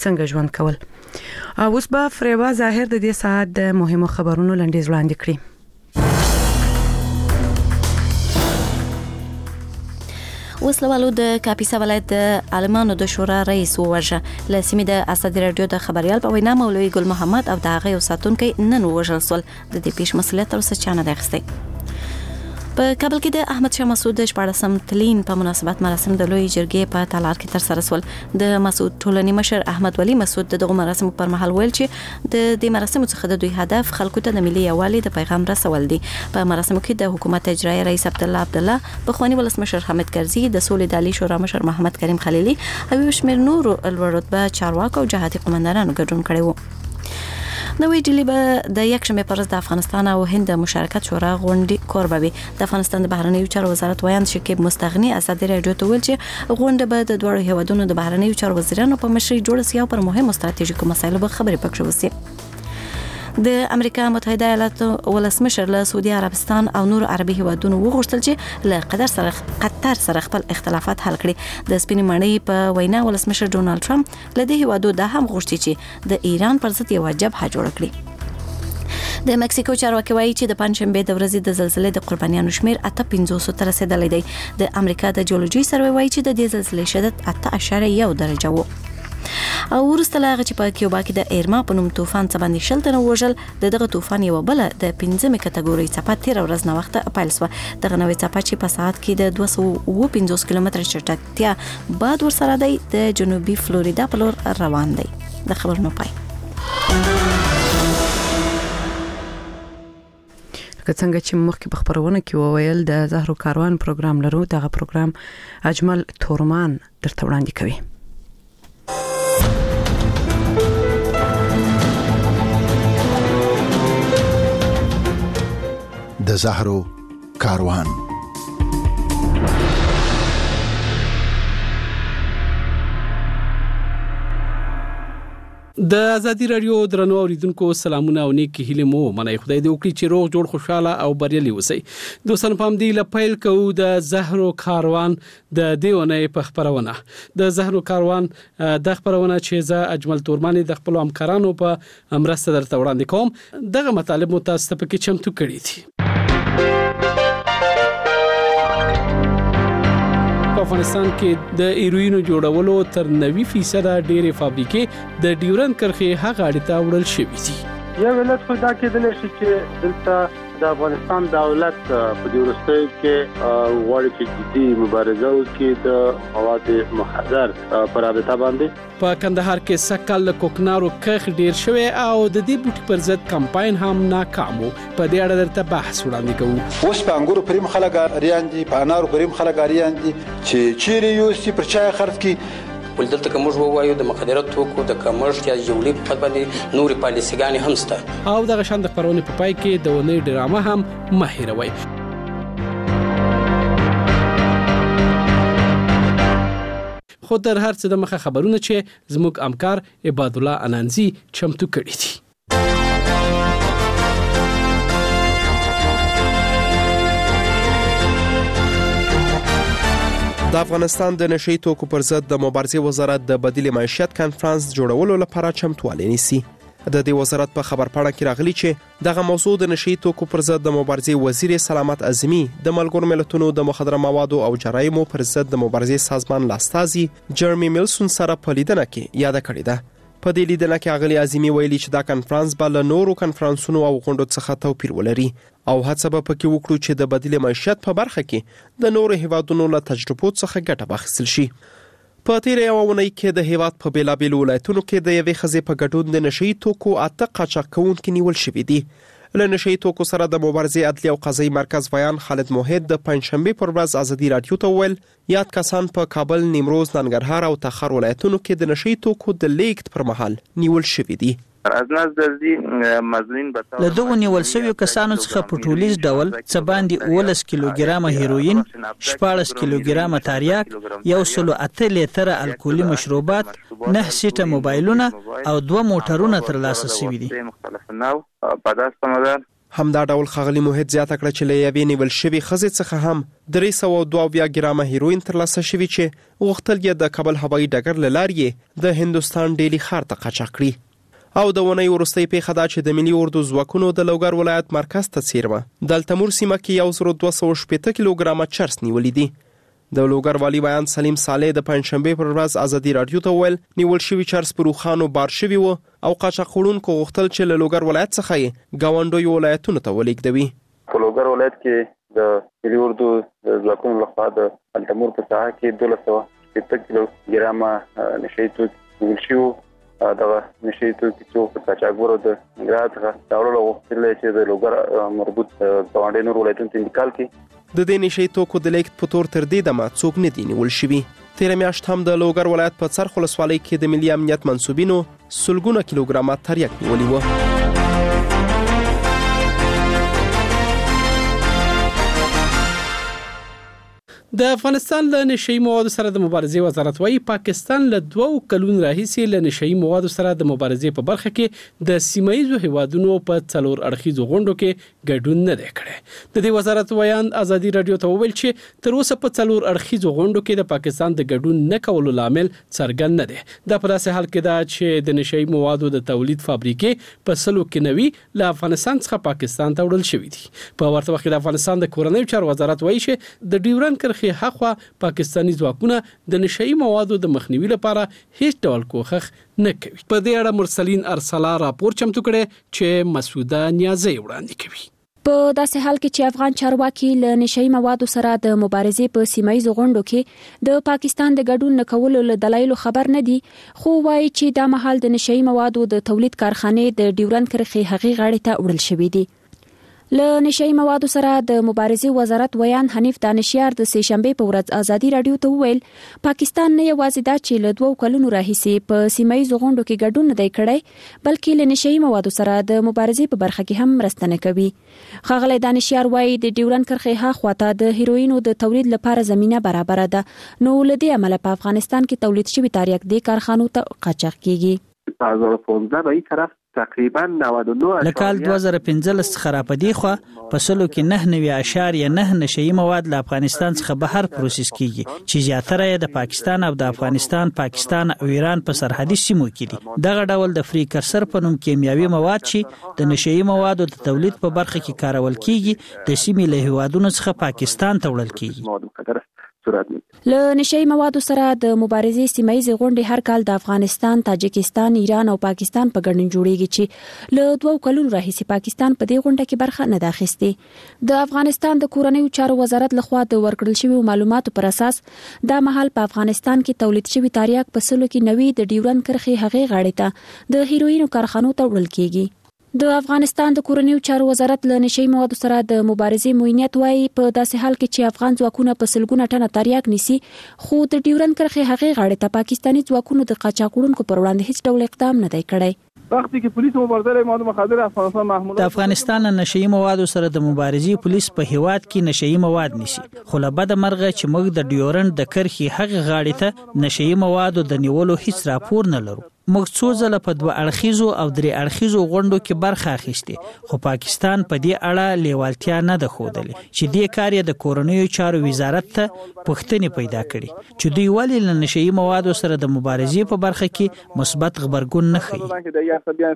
څنګه ژوند کول. اوس به فریبا ظاهر د دې ساعت د مهمو خبرونو لنډیز وړاندې کړي. وسلوالو د کاپیسا ولایت د عالمانو د شورا رئیس ووژه. له سیمې د اسد رادیو د خبريال په وینا مولوي ګل محمد او د هغه یو ساتونکي نن ووژل سول. د دې پیښ مسؤلیت تر اوسه چا نه دی اخیستی. په کابل کې د احمد شاه مسعود د 14م تلین په مناسبت مراسم د لوی جرګې په تالار کې تر سره سول. د مسعود ټولنی مشر احمد ولی مسعود دغه مراسم پر مهال ویل چې د دې مراسم څخه د دوی هدف خلکو ته د ملي یووالي د پیغام رسول دي. په مراسم کې د حکومت اجرایی رئیس عبدالله بخوانی ولسمشر حامد کرزي د سولې د عالی شورا مشر محمد کریم خلیلي او شمیر نور الورتبه چارواکو او جهاتي قومندانانو ګډون کړي وو. نوې ډیلی به د یکشنبه پر ورځ د افغانستان او هند مشارکت شورا غونډې کوربه وي. د افغانستان د بهرنیو چارو وزارت ویاند شکیب مستغنی اسد رادیو ته ویل چې غونډه به د دوه هیوادونو د بهرنیو چارو وزیرانو په مشرۍ جوړه سي او پر مهمو ستراتیژیکو مسایلو به خبرې پکښ وسی. د امریکا متحده ایالاتو ولسمشر له سعودي عربستان او نور عربي هیوادونو وغوښتل چې له قطر سره خپل اختلافات حل کړي. د سپینې ماڼۍ په وینا ولسمشر ډونالد ټرمپ له دې هیوادو دا هم غوښتي چې د ایران پر ضد یو جبهه جوړ کړي. د مکسیکو چارواکي وایي چې د پنځشنبه د ورځې د زلزلې د قربانیانو شمیر 8500 ته رسیدلی دی. د امریکا د جیولوژي سروې وایي چې د دې زلزلې شدت 8.1 درجه وو. او ورسته لاغه چې په کیوبا کې د ایرما په نوم طوفان څه باندې شل تنه وژل. دغه طوفان یو بل د 15مې کټګوري څپه 13 ورځ نه وخت پیل شو. دغه نوې څپه چې په ساعت کې د 250 کیلومتر چټکتیا باد ورسره دی د جنوبي فلوریدا په لور روان دی. د خبرونو پای. څنګه چې مخکې په خبرونه کې وویل د زهرو کاروان پروګرام لرو. دغه پروګرام اجمل تورمان درته وړاندې کوي. د زهرو کاروان. د ازادي رادیو درنو اوریدونکو سلامونه او نیک هیله مو منای خدای دې وکړي چې روغ جوړ خوشاله او بریالي اوسئ. دوستان پام دی لپیل کو د زهرو کاروان د دیونه په خبرونه. د زهرو کاروان د خبرونه چې ز اجمل تورمانی د خپل همکارانو په مرسته درته وړاندې کوم. دغه مطالب متاسفه کې چمتو کړی دي. په افغانستان کې د هیروینو جوړولو تر 90% ډېرې فابریکې د ډیورن کرښې هغه اړه ته وړل شوې دي. یو ولادت خو دا کېدل شي چې دلته د افغانستان دولت په دې وروستیو کې غواړي چې جدي مبارزه وکړي د مواد مخدر پر رابطه باندې. په کندهار کې سکل له کوکنارو کخ ډیر شوی او د دې بوټي پر ضد کمپاین هم ناکام وو. په دې اړه درته بحث وړاندې کوو. اوس په انګورو پریم خلک اریان دي، په انارو پریم خلک اریان دي چې چیرې یو سی پر چای خرڅ کی. ولدلته کوم وایو د مخدره توکو د کمرشل یا جوړې په باندې نوري پالیسيګانی هم سته. او دغه شاند خبرونه په پای کې د ونې ډرامه هم ماهروي. خو در هر څه د مخه خبرونه چې زموږ همکار عباد الله انانزي چمتو کړی دي. د افغانستان د نشئی توکو پر ضد د مبارزې وزارت د بدیل معیشت کانفرنس جوړولو لپاره چمتووالی نیسي. د دې وزارت په خبرپاڼه کې راغلي چې دغه موضوع د نشئی توکو پر ضد د مبارزې وزیر سلامت اعظمي د ملګرو ملتونو د مخدره موادو او جرایمو پر ضد د مبارزې سازمان لاستازي جرمی میلسون سره په لیدنه کې یاد کړې ده. په دې لیدنه کې اغلی اعظمي ویلي چې دا کانفرنس به له نورو کانفرنسونو او غونډو څخه توپیر ولري او هڅه به پکې وکړو چې د بدیل معیشت په برخه کې د نورو هیوادونو له تجربو څخه ګټه واخیستل شي. په تیر یو اونۍ کې د هیواد په بیلابیلو ولایتونو کې د یوې ښځې په ګډون د نشئی توکو 8 قاچاق کوونکي نیول شوي دي. له نشئی توکو سره د مبارزې عدلي او قضایي مرکز ویان خالد موحد د پنځشنبه پر ورځ ازادي رادیو ته ویل یاد کسان په کابل، نیمروز، ننګرهار او تخار ولایتونو کې د نشئی توکو د لیږد پر مهال نیول شوي دي. له دغو نیول شویو کسانو څخه په ټولیز ډول څه باندې 11 کیلوګرامه هیروین، 14 کیلوګرامه تریاک، 108 لیتره الکولي مشروبات، 9 سیټه موبایلونه او 2 موټرونه ترلاسه شوي دي. همدا ډول ښاغلي موحد زیاته کړه چې له یوې نیول شوې ښځې څخه هم 372 ګرامه هیروین ترلاسه شوي چې غوښتل یې د کابل هوایي ډګر له لارې د هندوستان ډیلی ښار ته قاچاق کړي. او د ونې وروستۍ پیښه دا چې د ملي اردو ځواکونو د لوګر ولایت مرکز ته څیرمه د التمور سیمه کې 1280 کیلوګرامه چرس نیولې دي. د لوګر والی بیان سلیم صالح د پنځشنبه پر ورځ ازادي رادیو ته ویل نیول شوی چرس په روخانو بار شوی وو او قاچاقونکو غوښتل چې له لوګر ولایت څخه یې گاونډي ولایتونو ته ولېږدوي. په لوګر ولایت کې د ملي اردو ځواکونو لخوا د التمور په ساحه کې 1280 کیلوګرامه نشي توکي نیول شوی. دغه نشي توکي چې په قاچاقبرو د نګرات څخه راوړل غوښتل چې د لوګر مربوط گاونډي نور ولایتونو ته انتقال کړي. د دې نشي توکو د لیکت په تور تر دې دمه څوک نه دي نیول شوي. تیره میاشت هم د لوګر ولایت په څرخ ولسوالۍ کې د ملي امنیت منسوبینو سلګونه کیلوګرامه تریاک نیولي وو. د افغانستان له نشئی موادو سره د مبارزې وزارت وايي پاکستان له 2 کلونو راهیسې له نشئی موادو سره د مبارزې په برخه کې د سیمایي هیوادونو په څلور اړخیزو غونډو کې ګډون نه دی کړی. د دې وزارت ویان ازادي رادیو ته وویل چې تر اوسه په څلور اړخیزو غونډو کې د پاکستان د ګډون نه کولو لامل څرګند نه دی. دا په داسې حال کې دا چې د نشئی موادو د تولید فابریکې په سلو کې نوي له افغانستان څخه پاکستان ته وړل شوې دي. په ورته وخت کې د افغانستان د کورنیو چارو وزارت وایي چې د ډیورن کرښې هغه پاکستانی ځواکونه د نشئی موادو د مخنیوي لپاره هیڅ ډول کوښښ نه کوي. په دې اړه مرسلین ارسلا راپور چمتو کړي چې مسعوده نیازی وړاندې کوي. په داسې حال کې چې افغان چارواکي له نشئی موادو سره د مبارزې په سیمایي غونډو کې د پاکستان د ګډون نه کولو له دلایلو خبر نه دي، خو وایي چې دا مهال د نشئی موادو د تولید کارخانې د ډیورن کرښې هغې غاړې ته وړل شوې دي. له نشئی موادو سره د مبارزې وزارت ویان حنیف دانشیار د سه شنبه په ورځ ازادي رادیو ته وویل پاکستان نه یوازې دا چې له 2 کلونو راهیسې په سیمایي غونډو کې ګډون نه دی کړی بلکې له نشئی موادو سره د مبارزې په برخه کې هم مرسته نه کوي. ښاغلی دانشیار وایي د ډیورن کرښې هاخواته د هیروینو د تولید لپاره زمينه برابر ده، نو له دې امله په افغانستان کې تولید شوی تریاک د کارخانو ته قاچاق کیږي. 2015 به این طرف تقریبا 99 لکال 2015 څخه را پدې خو په سلو کې 9.9 نشئی مواد له افغانستان څخه بهر پروسس کیږي چې زیاتره یې د پاکستان او د پاکستان او ایران په سرحدي سیمو کې دي. دغه ډول د فریکرسر په نوم کیمیاوي مواد چې د نشئی موادو د تولید په برخه کې کارول کیږي د سیمې له هیوادونو څخه پاکستان ته وړل کیږي. له نشئی موادو سره د مبارزې سیمایي غونډې هر کال د افغانستان، تاجکستان، ایران او پاکستان په ګډون جوړیږي چې له 2 کلونو راهیسې پاکستان په دې غونډه کې برخه نه اخیستې. د افغانستان د کورنیو چارو وزارت لخوا د ورکړل شوی معلوماتو پر اساس دا مهال په افغانستان کې تولید شوی تریاک په سلو کې 90 د ډیورن کرښې هغې غاړې ته د هیروینو کارخانو ته وړل کیږي. د افغانستان د کورنیو چارو وزارت له نشئی موادو سره د مبارزې موینیت وایي په داسې حال کې چې افغان ځواکونه په سلګونه ټنه تریاک نیسي خو د ډیورن کرښې هغې غاړې ته پاکستانی ځواکونو د قاچاقونکو پر وړاندې هیڅ ډول اقدام نه دی کړی. وقتی که پولیس مبارزه مواد مخدر افغانستان محمود د افغانستان نشئی موادو سره د مبارزې پولیس په هیواد کې نشئی مواد نیسي، خو له بده مرغه چې موږ د ډیورن د کرښې هغه غاړې ته نشئی موادو د نیولو هیڅ راپور نه لرو. موږ څو ځله په 2 اړخیزو او 3 اړخیزو غونډو کې برخه اخیستې، خو پاکستان په دې اړه لیوالتیا نه ده ښودلې چې دې کار یې د کورنیو چارو وزارت ته پوښتنې پیدا کړي چې دوی ولې له نشئی موادو سره د مبارزې په برخه کې مثبت غبرګون نه ښیي.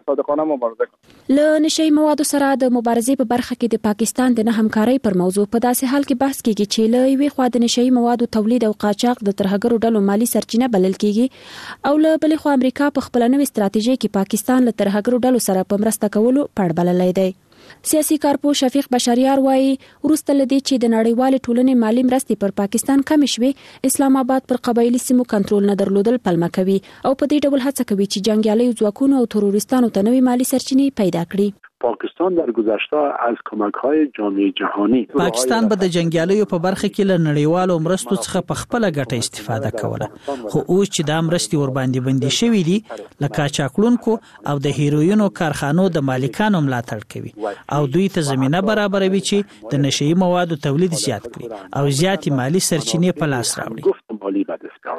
له نشئی موادو سره د مبارزې په برخه کې د پاکستان د نه همکارۍ پر موضوع په داسې حال کې بحث کیږي چې له یوې خوا د نشئی موادو تولید او قاچاق د ترهګرو ډلو مالی سرچینه بلل کیږي او له بلې خوا امریکا په خپل نوې ستراتیژي کې پاکستان له ترهګرو ډلو سره په مرسته کولو پړ بللی دی. سیاسي کارپو شفیق بشریار وایي وروسته له دې چې د نړیوالې ټولنې مالی مرستې پر پاکستان کمې شوې، اسلام آباد پر قبایلي سیمو کنټرول نه درلودل پلمه کوي او په دې ډول هڅه کوي چې جنګیالیو ځواکونو او تروریستانو ته نوې مالی سرچینې پیدا کړي. پاکستان در گذشته از کمک‌های جامعه جهانی پاکستان به د جنگیالیو په برخه کې له نړیوالو مرستو څخه په خپل ګټه استفاده کوله، خو اوس چې دا مرستې ور باندې بندي شوې دي لکه قاچاقونکو او د هیروینو کارخانو د مالکانو ملاتړ کوي او دوی ته زمينه برابروي چې د نشئی موادو تولید زیات کړي او زیاتې مالی سرچینې په لاس راوړي.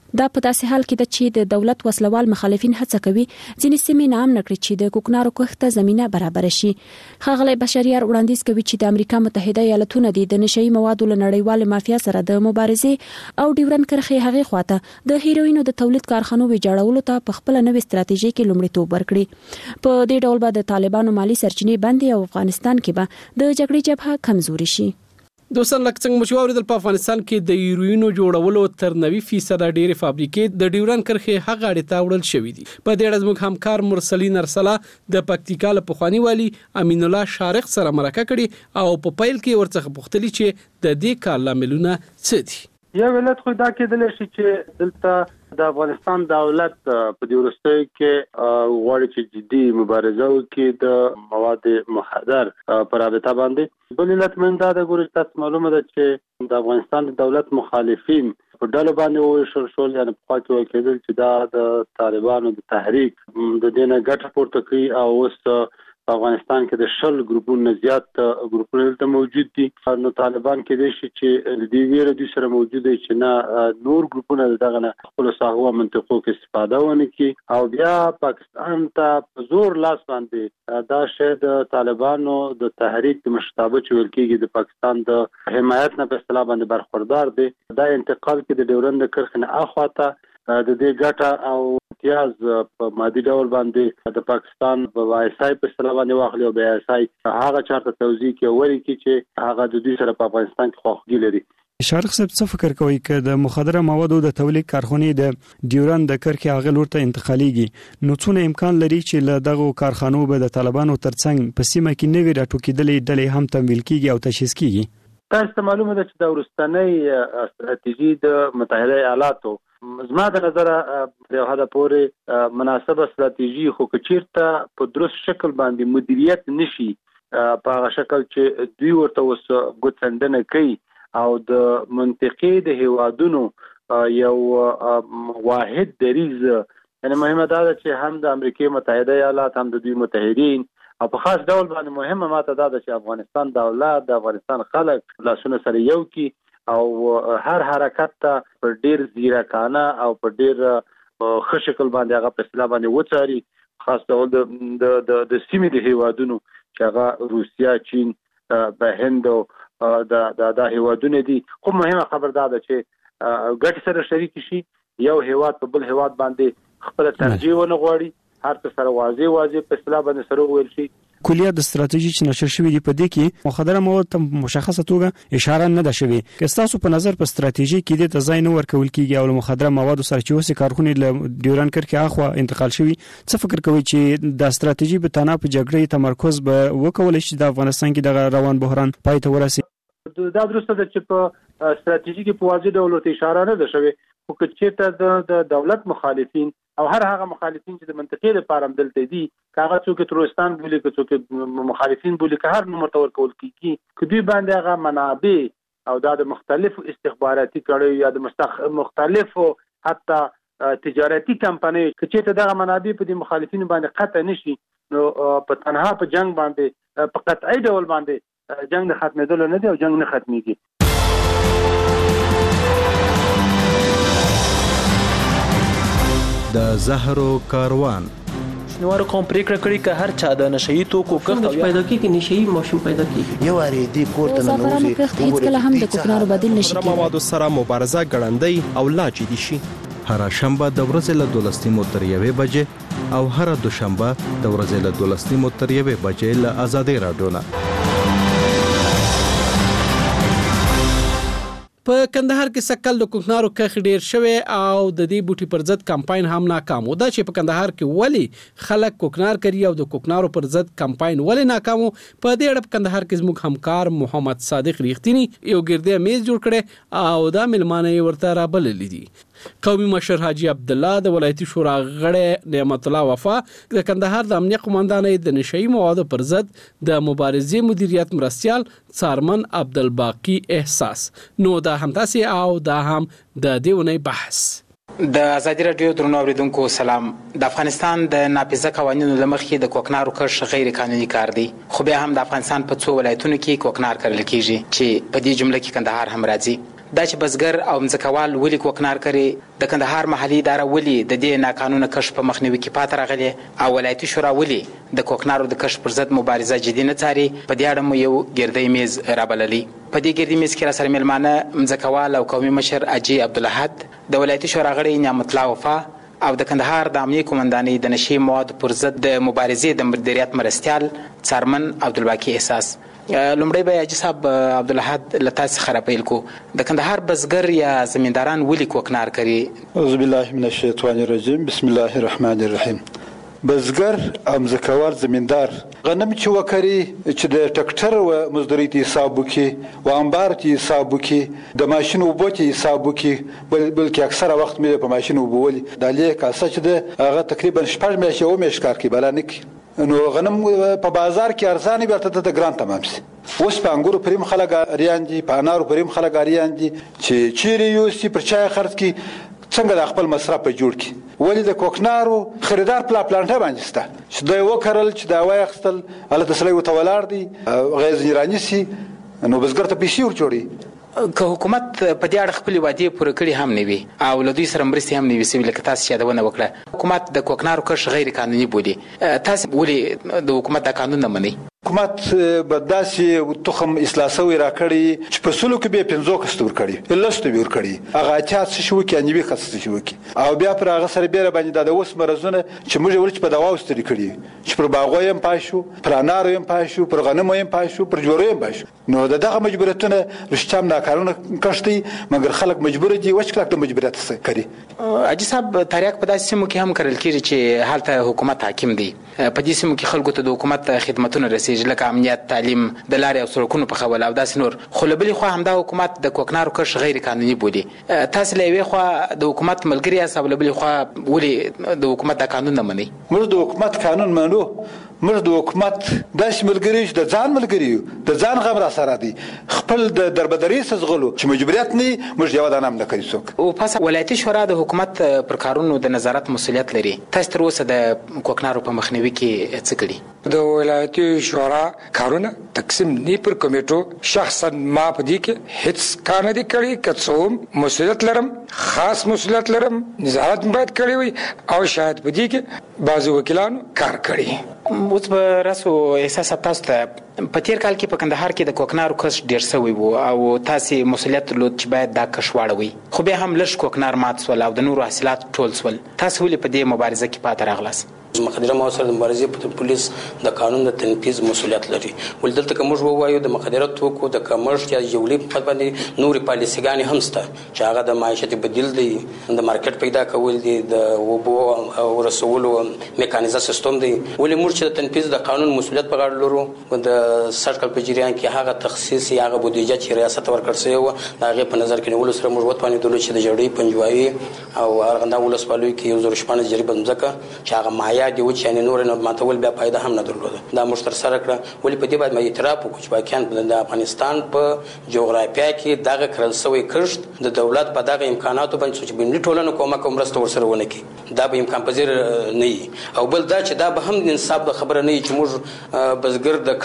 دا په داسې حال کې د چې د دولت وسلوال مخالفین هڅه کوي ځینې سیمې نام نکړي چې د کوکنارو کښت ته زمينه برابر شي. ښاغلی بشریار وړاندیز کوي چې د امریکا متحده ایالاتونو د نشئی موادو له نړیوال مافیا سره د مبارزې او ډیورن کرښې هغې خواته د هیروینو د تولید کارخانو ویجاړولو ته په خپل نوې ستراتیژي کې لومړیتوب ورکړي. په دې ډول به د طالبانو مالی سرچینې بندي او افغانستان کې به د جګړې جبهه کمزوري شي. دوستان لکه څنګه مو اوریدل په افغانستان کې د هیروینو جوړولو تر 90% ډېرې فابریکې د ډیورن کرښې هغه اړې ته وړل شوې دي. په دې اړه زموږ همکار مرسلین ارسلا د پکتیکا له پخوانی والی امین الله شارق سره مرکه کړي او په پیل کې ورڅخه پوښتنه چې د دې کار لاملونه څه دي. یو ولادت خو دا کېدل شي چې دلته د افغانستان دولت په دې وروستیو کې غواړي چې جدي مبارزه وکړي د مواد مخدر پر رابطه باندې. بل علت من دا د ګوري تاسو معلومه ده چې د افغانستان د دولت مخالفین په ډلو باندې وشل شول، یعنی په خاطر کېدل چې دا د طالبانو د تحریک د دینه ګټه پورته کوي او اوس په افغانستان کې د شل ګروپونو زیات ګروپونه دلته موجود دي. نو طالبان کې د شي چې د دې ویره د سره موجود دي چې نه نور ګروپونه دغه نه خپل ساحو منطقو کې استفاده ونه کوي او بیا پاکستان ته زور لاس باندې دا شی د طالبانو د تحریک د مشتابه چول کېږي د پاکستان د حمایت نه په اصطلاح باندې برخوردار دي. دا انتقال کې د ډیورن د کرښې نه اخواته د دې ګټه او امتیاز په مادي ډول باندې د پاکستان په وایسای په اصطلاح باندې واخلي او بیا وایسای هغه چارته توزیع کوي چې هغه د دوی سره په افغانستان کې خوښګي لري. شارق صاحب څه فکر کوي چې د مخدره موادو د تولید کارخانې د ډیورن د کرښې هغه لور ته انتقالیږي، نو څونه امکان لري چې له دغه کارخانو به د طالبانو ترڅنګ په سیمه کې نوې راټوکېدلې ډلې هم تمویل کیږي او تشخیص کیږي؟ تاسو ته معلومه ده چې د ورستنۍ ستراتیژي د متحده ایالاتو زما د نظر په هغه پورې مناسبه ستراتیژي خو کچیرته په درست شکل باندې مدیریت نشي په هغه شکل چې دوی ورته وس ګوتندنه کوي او د منطقې د هیوادونو یو واحد دریز، یعنی مهمه ده چې هم د امریکای متحده ایالات هم د دوی متحدین او په خاص ډول باندې مهمه ماته ده چې افغانستان دولت د افغانستان خلک لاسونه سره یو کی او هر حرکت ته په ډیر ځیرکانه او په ډیر ښه شکل باندې هغه په اصطلاح باندې وڅاري، خاص ډول د سیمې د هیوادونو چې هغه روسیا، چین، هند او د هیوادونه دي. خو مهمه خبر ده چې ګټ سره شریک شي، یو هیواد په بل هیواد باندې خپل ترجیح ونه غواړي، هر څه سره واضح په اصطلاح باندې سره ویل شي. کلیات د ستراتیژي چې نشر شوې دي په دې کې مخدره مواد ته مشخصه توګه اشاره نه ده شوې. که تاسو په نظر په ستراتیژي کې د ځای نه ورکول کیږي او مخدره مواد سره چې اوسې کارخونه له ډیورن کرښې اخوا انتقال شوی، څه فکر کوي چې د ستراتیژي په تنه په جګړې تمرکز به وکول شي د افغانستان کې د روان بحران پای ته ورسي؟ دا درسته ده چې په ستراتیژي کې په واضح ډول اشاره نه ده شوې، خو چې د دولت مخالفین او هر هغه مخالفین چې د منطقې لپاره دلته دي، کاغه څوک ترورستان بولی، که څوک مخالفین بولی، که هر نوم تور کول کیږي، که دوی باندې هغه منابع او د مختلفو استخباراتي کړي یا د مختلفو حتی تجارتي کمپنۍ چې دغه منابع په دې مخالفینو باندې قطع نشي، نو په تنها په جنگ باندې په قطعي ډول باندې جنگ نه ختمېدل نه دی او جنگ نه ختميږي. د زهرو کاروان شنوارو کوم پریکړه کړې چې هر چا د نشئی توکو کښت پیدا کیږي، نشئی ماشوم پیدا کیږي، یو اړې دی کوټه نه نوځي هیڅ کله هم د کوکنارو بدیل نشي کېدای. موادو سره مبارزه ګړندۍ او لا جدي شي. هر شنبه د ورځې له 12 تر 1 بجې او هر دوشنبه د ورځې له 12 تر 1 بجې له آزادۍ رادیو نه. په کندهار کې سکل د کوکنارو کښت ډیر شوی او د دې بوټي پر ضد کمپاین هم ناکام و. دا چې په کندهار کې ولی خلک کوکنار کوي او د کوکنارو پر ضد کمپاین ولی ناکام و، په دې اړه په کندهار کې زموږ همکار محمد صادق ریښتینی یو ګردې میز جوړ کړي او دا ملمانه ورته رابللې دي. قومي مشر حاجی عبد الله د ولایتي شورا غړی نعمت الله وفا د کندهار د امنیه قومندانۍ د نشئی موادو پر ضد د مبارزې مدیریت مرستیال څارمن عبدالباقی احساس. نو دا هم تاسو او دا هم د دیونی بحث. د ازادي رادیو درنو اوریدونکو سلام. د افغانستان د ناپیژه قوانینو لمخې د کوکنارو کښت غیر قانوني کار دی، خو بیا هم د افغانستان په څو ولایتونو کې کوکنار کرل کیږي چې په دې جمله کې کندهار هم راځي. دا چې بزګر او مځکوال ولې کوکنار کوي، د کندهار محلي اداره ولې د دې ناقانونه کښت په مخنیوي کې پاتې راغلې، او ولایتي شورا ولې د کوکنارو د کښت پر ضد مبارزه جدي نه څاري. په دې اړه مو یو ګردی میز رابللی. په دې ګردی میز کې راسره میلمانه مځکوال او قومي مشر اجي عبدالحد، د ولایتي شورا غړی نعمت الله وفا، او د کندهار د امنیه قومندانۍ د نشي موادو پر ضد د مبارزې د مدیریت مرستیال څارمن عبدالباقي احساس. لومړی به اجي صاحب عبدالحد له تاسو سره پیل کو. د کندهار بزګر یا زمینداران ولې کوکنار کوي؟ اعوذ بالله من الشیطان الرجیم، بسم الله الرحمن الرحیم. بزګر او مځکوال زمیندار غنم چې وکري چې د ټکټر و مزدوري ته حساب وکړي و انبار ته حساب وکړي د ماشین اوبو ته حساب وکړي، بلکې اکثره وخت مې په ماشین اوبو ولي د لیک کاسه چې د هغه تقریبا 6 میاشتې او میاشت کار کوي بل نه کوي. نو غنم په بازار کې ارزانه بیرته ته ګران تمام سي. اوس په انګورو پریم خلک اریان دي، په انارو پریم خلک اریان دي چې چیرې یوسي پر چای خرڅ کی څنګه د خپل مصرف په جوړ کی. ولی د کوکنارو خریدار پلانټه باندې ستا چې دا وکړل چې دا وای خپل الله تسلی وتولار دي غیز ایرانی سي، نو بزګر ته پیسې ورچوړي. که حکومت په دې اړه خپل وعده پوره کړي هم نه وي او له دوی سره مرستې هم نه وي سوي، لکه تاسو یادونه وکړه حکومت د کوکنارو کښت غیر قانوني بولي، تاسو ولې د حکومت د قانون نه منئ؟ حکومت به داسې تخم اصلاح سوی راکړي چې په سلو کې به 50 کسته ورکړي، لسته به ورکړي، هغه اتیات څه شو کې انیوي خاصه شو کې، او بیا پر هغه سره بیره باندې د اوس مرزونه چې موږ ورچ په دوا واستري کړي چې پر باغو هم پاشو، پر انارو هم پاشو، پر غنمو هم پاشو، پر جوړو هم پاشو. نو دغه مجبوریتونه رښتام ناکارونه کښتي، مګر خلک مجبور دي وچ کلک د مجبوریت څخه کوي. اجي صاحب تاریخ په داسې سیمو کې هم کړل کېږي چې حالت حکومت حاکم دی، په دې سیمو کې خلکو ته د حکومت خدماتونه رسیږي لکه امنیت، تعلیم، د لارې او سړکونو په خول او داسې نور، خو له بلې خوا همدا حکومت د کوکنارو کښت غیر قانوني بولي. تاسو له یوې خوا د حکومت ملګري یاست او له بلې خوا ولې د حکومت د قانون نه منئ؟ موږ د حکومت قانون منو، موږ د حکومت داسې ملګري چې د ځان ملګري یو، د ځان غم را سره دي، خپل د دربدري سزغلو چې مجبوریت نه موږ یو دانه نه کوي څوک. او پس ولایتي شورا د حکومت پر کارونو د نظارت مسؤلیت لري. تاسو تر اوسه د کوکنارو په مخنیوي کې څه کړي؟ د ولایتي شورا کارونه تقسیم نه پر کمیټو، شخصا ما په دې کې هیڅ کار نه دی کړی، که څوم مسؤلیت لرم، خاص مسؤلیت لرم، نظارت باید کړی وي او شاید په دې کې بعض وکیلانو کار کړی. اوس به راسو احساس تاسو ته په تیر کال کې په کندهار کې د کوکنارو کښت ډیر شوی وو او تاسو مسؤلیت درلود چې باید دا کښت واړوي، خو بیا هم لږ کوکنار مات سول او د نورو حاصلات ټول سول. تاسو ولې په دې مبارزه کې پاتې راغلاست؟ مقدره ما سره د مبارزې په پولیس د قانون د تنفيذ مسؤلیت لري. ولدلته کوم موږ وایو د مقدره توکو د کمرشل یا جوړې په باندې نوري پالیسيګانی هم سته چې هغه د معیشت بدیل دی، د مارکیټ پیدا کول دي، د وبو او رسولو میکانیزه سیستم دی. ولې موږ چې د تنفيذ د قانون مسؤلیت په غاړه لرو، د سرکل په جریان کې هغه تخصیص یا هغه بودیجه چې ریاست ورکړ شوی و دا هغه په نظر کې نیول سره موږ وټپانې دلو چې د جوړې پنجوایي او ارغنده ولسوالۍ کې یو زور شپانه جریبه ځکه چې هغه مایا دی و چې نور نه ماتول بیا فائدہ هم نه درلوده. دا مشتر سره کړ ولې په دې باندې مې اعتراف وکړ چې واقعا د افغانستان په جغرافیه کې دغه کړل سوی کښت د دولت په دغه امکاناتو باندې چې بنلي ټولنه کومه کوم رسته ورسره ونه کی دا به امکان پذیر نه وي، او بل دا چې دا به هم انصاف د خبره نه وي چې موږ بزګر د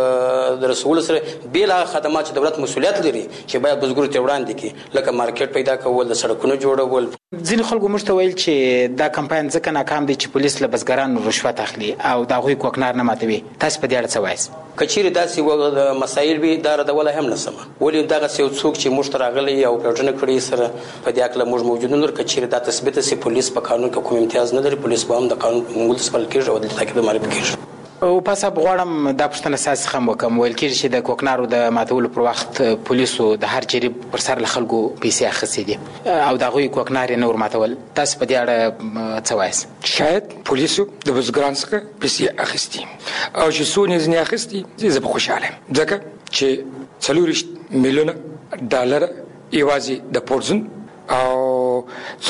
کښت د رسول سره بیل خدمات چې دولت مسؤلیت لري چې باید بزګر ته وړاندې کی، لکه مارکیټ پیدا کول، د سړکونو جوړول. ځینې خلکو موږ ته ویل چې دا کمپاین ځکه ناکام دی چې پولیس له بزګرانو رشوت اخلي او د هغوی کوکنار نه ماتوي. تاسو په دې اړه څه وایئ؟ که چیرې داسې مسایل وي دا ردولی هم نه سمه، ولې دغسې یو څوک چې موږ ته راغلی او پلټنه کړې سره په دې هکله موږ موجود نه لرو. که چیرې دا تثبیته سي پولیس په قانون کې کوم امتیاز نه لري، پولیس به هم د قانون په منګول سپارل کېږي او دلته کې به معرفي کېږي. او پس غواړم دا پوښتنه ساس خم وکم، ویل کېږي چې د کوکنارو د ماتولو پر وخت پولیسو د هر جریب پر سر له خلکو پیسې اخیستې دي او د هغوی کوکنار یې نه ورماتول. تاسو په دې اړه څه وایاست؟ شاید پولیسو د بزګرانو څخه پیسې اخیستې او چې څو یې ځینې اخیستې زه به خوشحاله یم، ځکه چې 40 میلیونه ډالر یوازې د پورزن او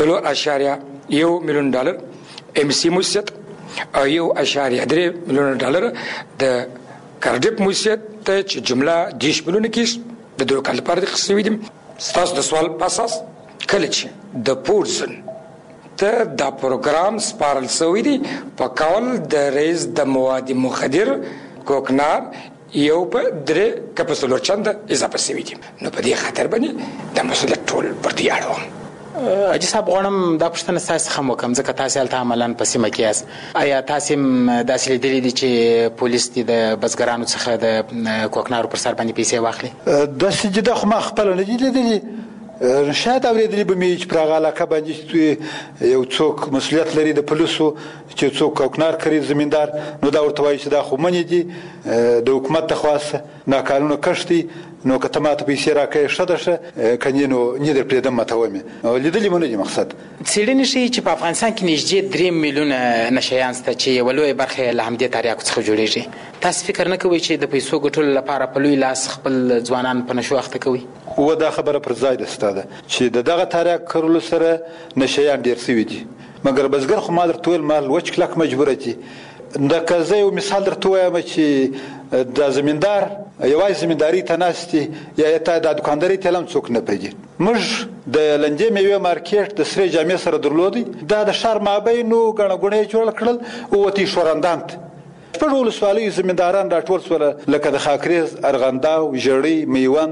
4.1 میلیون ډالر ام سي موسسیت او 1.3 میلیون ډالر د کارډیپ موسسیت ته چې جمله 10 میلیونه کې د دوه کال لپاره د خصوصي دي. تاسو د سوال په اساس کله چې د پورزن ته دا پروګرام سپارل شوی دی په کول د رئیس د مواد مخدر کوکنار یو په 3 کپسولر چنده اضافه شوی دي. نو په دې خاطر باندې د مسؤلیت ټول پر دې اړوم. اجي صاحب غواړم دا پوښتنه تاسو هم وکم ځکه تاسو هلته عملاً په سیمه کې یاست. آیا تاسو داسې لیدلي دي چې پولیس د بزګرانو څخه د کوکنارو پر سر باندې پیسې واخلي؟ داسې جدا خو ما خپله نه دي لیدلي. شاید اورېدلي به مې چې پر هغه علاقه باندې یو څوک مسؤلیت لري د پولیسو چې څوک کوکنار کوي زمیندار، نو دا ورته وایي چې دا خو منې دي د حکومت د خواست ناقانونه کښت دي، نو که ته ماته پیسې راکوې ښه ده ښه، کنې نو نه در پرېږدم ماته ومې. لیدلي مو نه دي مقصد. څېړنې ښیي چې په افغانستان کې نږدې 3 میلیونه نشه یان شته چې یوه لویه برخه یې له همدې تریاکو څخه جوړېږي. تاسو فکر نه کوئ چې د پیسو ګټلو لپاره په لوی لاس خپل ځوانان په نشو اخته کوي؟ و دا خبره پر ځای ده ستا ده چې د دغه تریاک کرلو سره نشهیان ډېر سوي دي، مګر بزګر خو ما درته ویل مال وچ کلک مجبوره دي. لکه زه یو مثال درته وایم چې د زمیندار یوازې زمینداري ته ناست دي یا ته د دوکانداري ته هم څوک نه پرېږدي. موږ د لنجې میوې مارکیټ د سرې جامې سره درلودی، دا د ښار مابینو ګڼه ګوڼه یې جوړ کړل، ووتې شورندان ته. شپږ ولسوالیو زمینداران راټول سوله، لکه د خاکریز، ارغنداو، ژړۍ، میوند،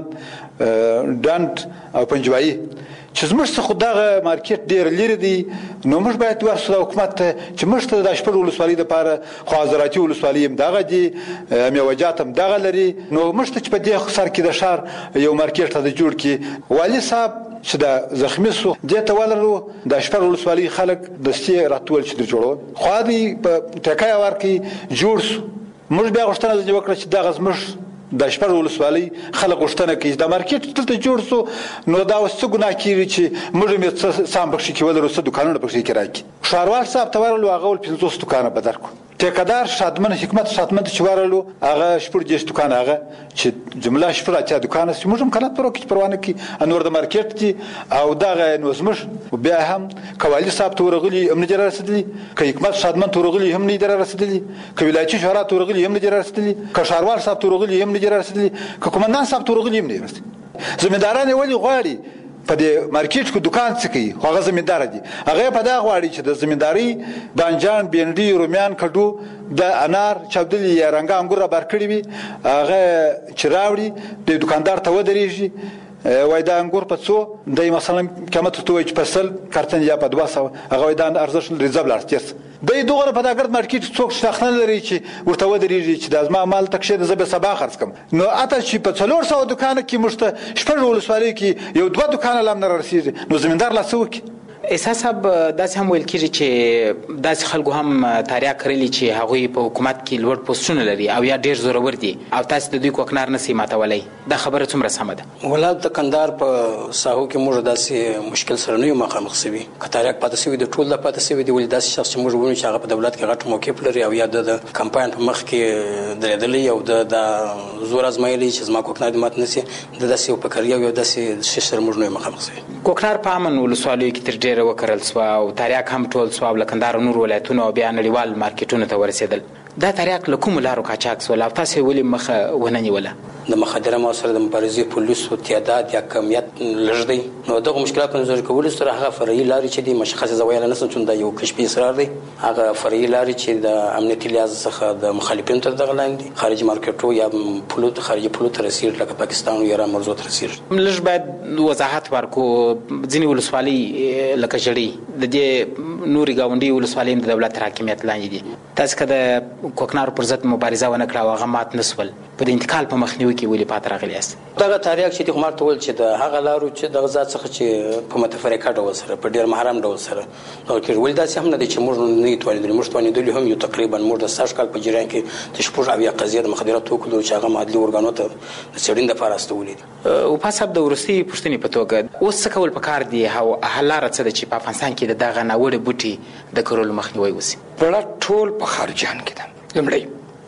ډنډ او پنجوایي، چې زموږ څخه دغه مارکیټ ډېر لرې دی. نو موږ باید ورسو د حکومت ته چې موږ ته د شپږ ولسوالۍ دپاره خو حضراتي ولسوالۍ هم دغه دي، میوجات هم دغه لري، نو موږ ته چې په دې سر کې د ښار یو مارکیټ ته د جوړ کړي. والي صاحب چې دا زخمي سو دې ته ولرو د شپږ ولسوالۍ خلک دستي راتول چې در جوړول خو دوی په ټکای ورکړي جوړ سو. موږ بیا غوښتنه وکړه چې دغه زموږ د شپږ ولسوالۍ خلک غوښتنه کوي د مارکیټ دلته جوړ سو، نو دا اوس څه ګناه کېږي چې موږ هم څه سام پکښې کې ولرو، څه دوکانونه پکښې کې راکړي. ښاروال صاحب ته ورغلو، هغه ول 50 دوکانه به درکړو. ټیکدار شادمن حکمت شادمن ته چې ورغلو، هغه شپږ دېرش دوکانه، هغه چې جمله شپږ اتیا دوکانه چې موږ هم قناعت پر وکړو چې پروا نه کړي، نور د مارکیټ دي او دغه نو زموږ بیا هم که والي صاحب ته ورغلي هم نه دي رارسېدلي، که حکمت شادمن ته ورغلي هم نه دي رارسېدلي، که ولایتي شورا ته ورغلي هم نه دي رارسېدلي، که ښاروال صاحب ته ورغلي هم نه دي رارسېدلي، که قومندان صاحب ته ورغلي هم نه دي رارسېدلي. زمینداران یې ولې غواړي په دې مارکیټ کې دکان څه کوي؟ خو هغه زمیندار دي، هغه په دا غواړي چې د زمینداري بانجان، بینډي، رومیان، کډو، د انار، چاودلي یا رنګه انګور را بار کړي وي، هغه چې راوړي د دوکاندار ته ودرېږي، وای دا انګور په څو دی مثلا قیمت ته وایي چې په 100 کارتن یا په 200، هغه وای دا ارزښت ریزابل ارتیس دی دوغه په دا ګرد مارکیټ څوک شناخته لري چې ورته ودرېږي چې د ازما مال تکشه د زبې سبا خرڅ کم. نو اته چې په 400 دکان کې مشته شپږ ولسوالۍ کې یو 2 دکان لام نه رسیږي، نو زمیندار لا څوک احساس صاحب داسې هم ویل کېږي چې داسې خلکو هم تریاک کړلي چې هغوی په حکومت کې لوړ پوسټونه لري او یا ډېر زورور دي او تاسې د دوی کوکنار نه سئ ماتولی. دا خبره څومره سمه ده؟ ولا د کندهار په ساحو کې موږ داسې مشکل سره نه یو مخامخ سوي، که تریاک پاتې سوي د ټول د پاتې سوي دي، ولې داسې شخص چې موږ وینو چې هغه په دولت کې غټ موقف لري او یا د کمپاین په مخ کې درېدلی او د زور ازمایلی چې زما کوکنار دې مات نه سي، د داسې یو فکري او داسې شي سره موږ نه یو مخامخ سوي. کوکنار په امن ولسوالیو کې تر ډېره وکرل سوه او تریاک هم ټول سوه او له کندهار نور ولایتونو او بیا نړیوال مارکیټونو ته ورسېدل. دا تریاک له کومو لارو قاچاق سول او تاسې ولې مخه ونه نیوله؟ د مخدره مواد سره د مبارزې پولیسو تعداد یا کمیت لږ دی، نو دغه مشکلات په نظر کولو سره هغه فرعي لارې چې دي مشخص زه ویلی نشم چې دا یو کشفي اصرار دی، هغه فرعي لارې چې د امنیتي لحاظ څخه د مخالفینو تر دغه لاندې خارجي مارکیټو یا پولو خارجي پولو ته رسېږي، لکه پاکستان او ایران مرزو ته رسېږي. لږ باید وضاحت ورکړو. ځینې ولسوالۍ لکه ژړۍ د دې نورې ګاونډي ولسوالۍ د دولت تر حاکمیت لاندې دي، تاسې که د کوکنارو پر ضد مبارزه ونه کړه او هغه مات نه سول، په د انتقال په مخنیوي کې ولې پاتې راغلي یاست؟ دغه تریاک چې خو ما ورته وویل چې د هغه لارو چې دغه ذات څخه چې په متفرقه ډول سره په ډېر محرم ډول سره دغه کېږي، ولې داسې هم نه دی چې موږ نه یو توانېدلي، موږ توانېدلي هم یو. تقریبا موږ د 60 کال په جریان کې د شپږ اویا قضیې د مخدراتو وکړو چې هغه معادلي ارګانو ته د څېړنې دپاره استولي دي. وپا صاحب د وروستۍ پوښتنې په توګه اوس څه کول پکار دي او حل لاره څه ده چې په افغانستان کې د دغه ناوړه بوټي د کرلو مخنیوی وشي؟ بړه ټول په خارجان کې ده. لومړی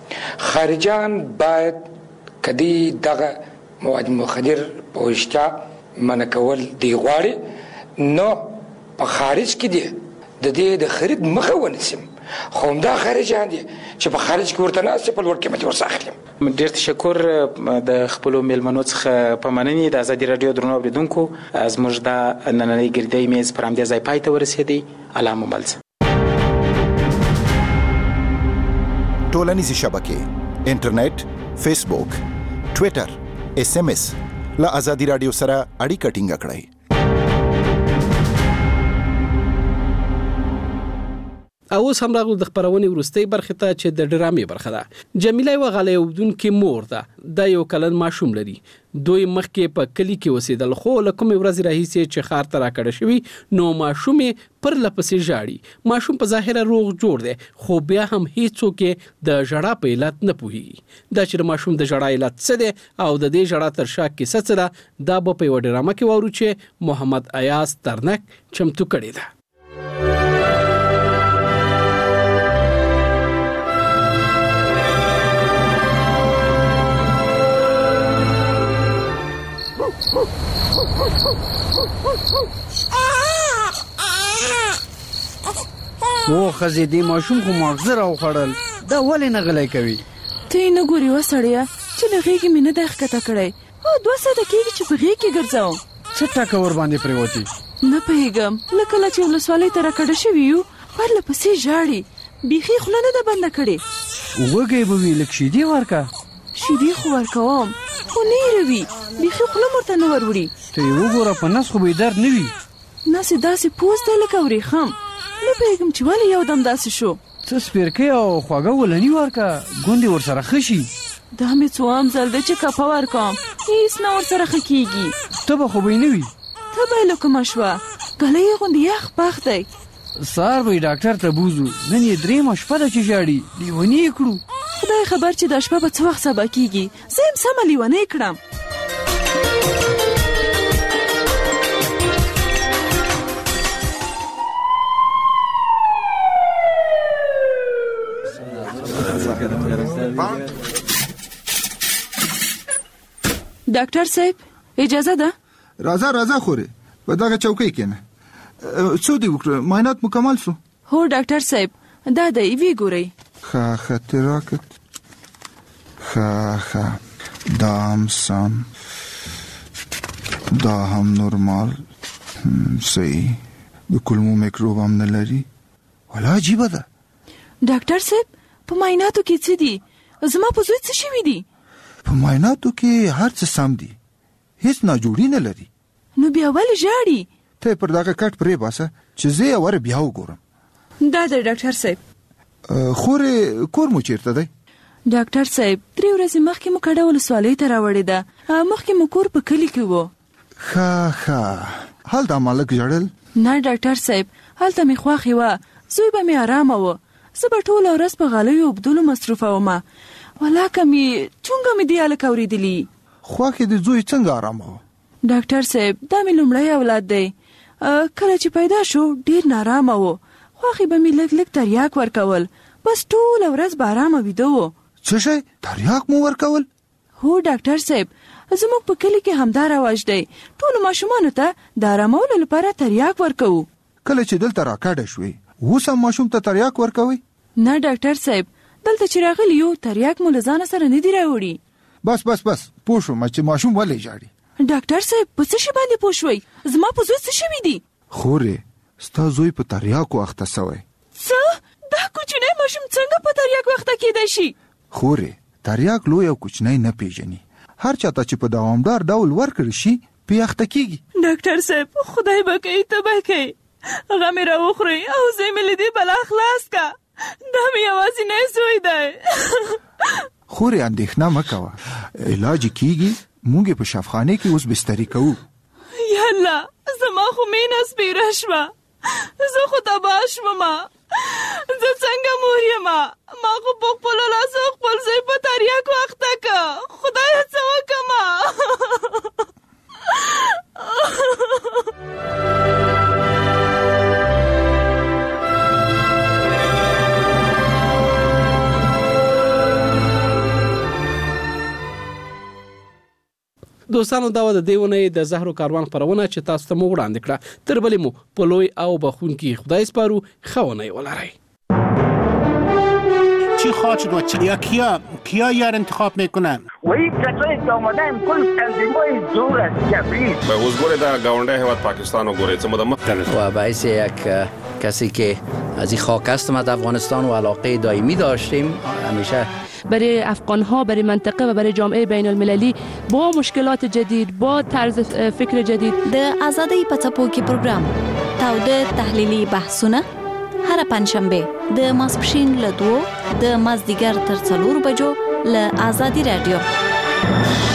خارجان باید کدی دغه مواد مخدر په اشتیا منع کول دی غواړي، نو په خارج کې دی د دې د خرید مخه ونیسم، خو همدا خارجان دي چې په خارج کې ورته ناست په لوړ قیمت ورڅخلم. ډېر تشکر د خپلو میلمنو څخه په مننې. د ازادي راډیو درنو اورېدونکو، زموږ دا نننۍ ګردی میز پر همدې ځای پای ته ورسېدی. الله مو مل شه. ټولنیزې شبکې، انټرنیټ، فیسبوک، ټوئیټر، SMS له آزادي رادیو سره اړیکه ټینګه کړئ. اوس هم راغلو د خبرونې ورستۍ برخه ته چې د ډرامې برخه ده. جمیله وغلی ودونکې مور ده، د یو کلن ماشوم لري. دوی مخکې په کلی کې اوسېدل، خو له کومې ورځې راهیسې چې ښار ته راکړه شوي نو ماشوم پر لپسې ژاړي. ماشوم په ظاهره روغ جوړ دی، خو بیا هم هیڅوک د ژړا په علت نه پوهیږي. دا چې ماشوم د ژړا علت څه دی او د دې ژړا تر شا کیسه څه ده، دا به په یو ډرامه کې وورو چې محمد ایاز ترنک چمتو کړی ده. او خزې دې ماشوم خو ماغزه راوخړل، دا ولې نه غلی کوي؟ ته یې نه ګورې وسړیه چې له غېږې مې نه دی ښکته کړی او 2 ساعته کېږي چې په غېږ کې ګرځوم. څه ټکه ور باندې پرېوتې؟ نه پوهېږم، له کله چې ولسوالۍ ته راکډه شوي یو پرله پسې ژاړي، بیخي خوله نه ده بنده کړې. وږی به وي، لږ شیدې ورکه. شیدې خو ورکوم خو نه یې روي، بیخي خوله ورته نه وروړي. ته یې وګوره په نس خو به یې درد نه وي. نس یې داسې پوست دی لکه ورېښم، نه پوهېږم چې ولې یو دم داسې شو. څه سپیرکۍ او خواږه ولني ورکه، ګوندې ورسره ښه شي. دا مې څوام ځل دی چې کپه ورکوم، هېڅ نه ورسره ښه کېږي. ته به خو به یې نه وي. ته به یې لکمه شوه، ګلی یې غوندې یخ پخ دی. سهار به یې ډاکټر ته بوځو، نن یې 3 شپه ده چې ژاړي، لیوني یې کړو. خدای خبر چې دا شپه به څه وخت سبا کېږي، زه یم سمه لیونی کړم. ډاکټر صاحب اجازه ده؟ راځه خورې، په دغه چوکۍ کېنه. څو دې وکړه؟ معاینات مکمل شو؟ هو ډاکټر صاحب، دا دی وی ګورئ. ښه تراکت، ښه دا هم سم، دا هم نورمال، صحیح، د کولمو میکروب هم نه لري. ولا عجیبه ده. ډاکټر صاحب په معایناتو کې څه دي؟ زما په زوی څه شوي دي؟ په معایناتو کې هر څه سم دي، هیڅ ناجوړي نه لري. نو بیا ولې ژاړي؟ ته پر دغه کټ پرې باسه چې زه یې ور بیا وګورم. دا دی ډاکټر صاحب. خورې کور مو چیرته دی؟ ډاکټر صاحب 3 ورځې مخکې مو کډه ولسوالۍ ته راوړې ده، مخکې مو کور په کلي کې و. ښه هلته مالک ژړل؟ نه ډاکټر صاحب، هلته مې خوښې وه، زوی به مې ارامه و، زه به ټوله ورځ په غالیو اوبدلو مصروفه ومه، ولاکه مې چونګه مې دې هلک اورېدلي. خوښې د زوی څنګه ارامه و؟ ډاکټر صاحب دا مې لومړی اولاد دی، کله چې پیدا شو ډېر نارامه و، خوښې به مې لږ تریاک ورکول، بس ټوله ورځ به ارامه ویده و. څه شی؟ تریاک مو ورکول؟ هو ډاکټر صاحب، زموږ په کلي کې همدا رواج دی، ټولو ماشومانو ته د ارامولو لپاره تریاک ورکوو. کله چې دلته راکډه شوې اوس هم ماشوم ته تریاک ورکوئ؟ نه ډاکټر صاحب، دلته چې راغلی یو تریاک مو له ځانه سره نه دی راوړي. بس پوه شوم چې ماشوم ولې ژاړي. ډاکټر صاحب په څه شي باندې پوه شوئ؟ زما په زوی څه شوي دي؟ خورې ستا زوی په تریاکو اخته سوی. څه؟ دا کوچنی ماشوم څنګه په تریاکو اخته کېدای شي؟ خورې تریاک لوی او کوچنی نه پیژني، هر چاته چې په دوامدار ډول ورکړل شي پې اخته کېږي. ډاکټر صاحب خدای به کوي ته به کوي، هغه مې راوخورئ او زه مې له دې بلا خلاص کا، دا مې یوازینی زوی دی. خورې اندېښنه مه کوه، علاج کېږي، موږ یې په شفخانه کې اوس بستري کوو. یا الله زما خو مینه سپیره شوه، زه خو تباه شومه، زه څنګه مور یمه، ما خو په خپلو لاسو خپل زوی په تریاکو اخته که، خدایه څه وکمه. دوستانو دا و د دیونه د زهرو کاروان خبرونه چې تاسو ته مو وړاندې کړه. تر بلې مو په لوی او بخونکی خدای سپارو، ښه ولرئ. چی خواهد شد و کیا یار انتخاب میکنن؟ و این کسایی که آمدن کل تنظیمای زور است جبری. به حضور در گاونده هیواد پاکستان و گوره چه مدام و باعث یک کسی که از این خاک هستم از افغانستان و علاقه دائمی داشتیم همیشه. برای افغان‌ها، برای منطقه و برای جامعه بین المللی با مشکلات جدید، با طرز فکر جدید. د آزادۍ په څپو کې پروګرام تاوده تحلیلي بحثونه هر پنځشنبه د ماسپښین له 2 د مازدیګر تر 4 بجو له آزادي رادیو.